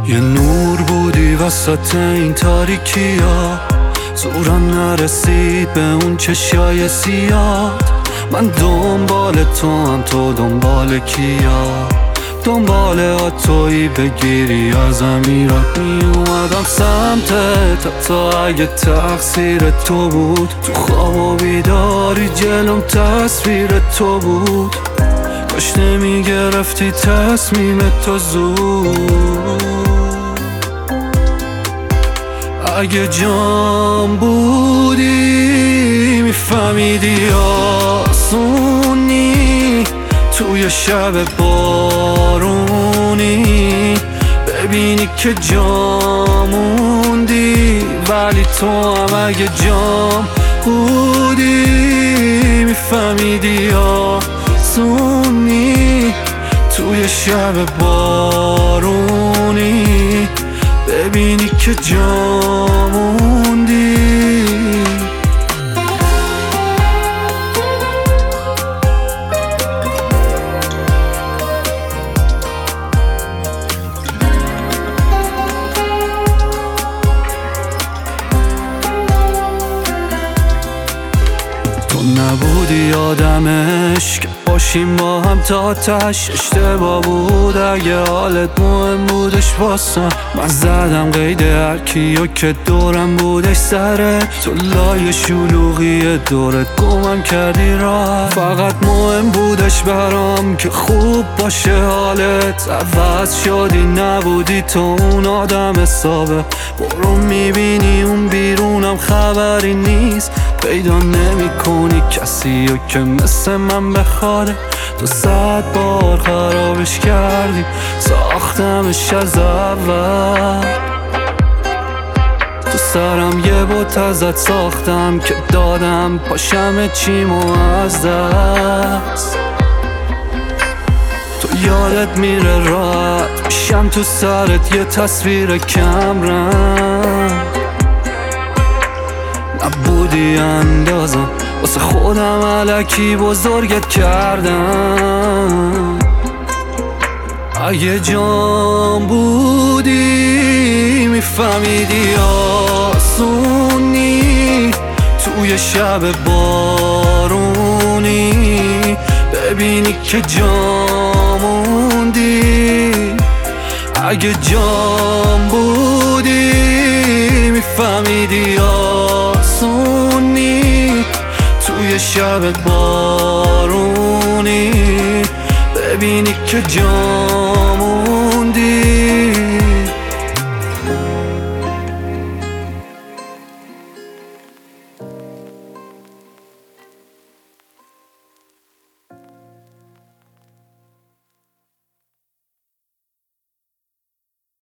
یه نور بودی وسط این تاریکیا، زورم نرسید به اون چشای سیاد. من دنبال تو هم، تو دنبال کیا؟ دنبال آتویی بگیری ازم ایراد می اومدم سمتت، تا اگه تقصیر تو بود. تو خواب و بیداری جلوم تصویر تو بود. کاش نمیگرفتی تصمیم تو زود. اگه جام بودی میفهمیدی آسونی، توی شب بارونی ببینی که جاموندی. ولی تو هم اگه جام بودی میفهمیدی آسونی، توی شب بارونی ببینی که جاموندی. تو نبودی آدمش که باشیم با هم تا تش. اشتباه بود اگه حالت مهم بودش واسم. من زدم قید هر کیو که دورم بودش سره. تو لای شلوغی دورت گمم کردی راحت. فقط مهم بودش برام که خوب باشه حالت. عوض شدی نبودی تو اون آدم حسابه. برو میبینی اون بیرونم خبری نیست. پیدا نمی کنی کسی رو که مثل من بخواد. تو 100 بار خرابش کردی، ساختمش از اول. تو سرم یه بت ازت ساختم که دادم پاشم چیمو از دست. تو یادت میره راحت میشم تو سرت یه تصویر کمرنگ. نبودی اندازم واسه خودم الکی بزرگت کردم. اگه جام بودی میفهمیدی آسونی، توی شب بارونی ببینی که جاموندی. اگه جام بودی میفهمیدی آسونی، توی شب بارونی ببینی که جام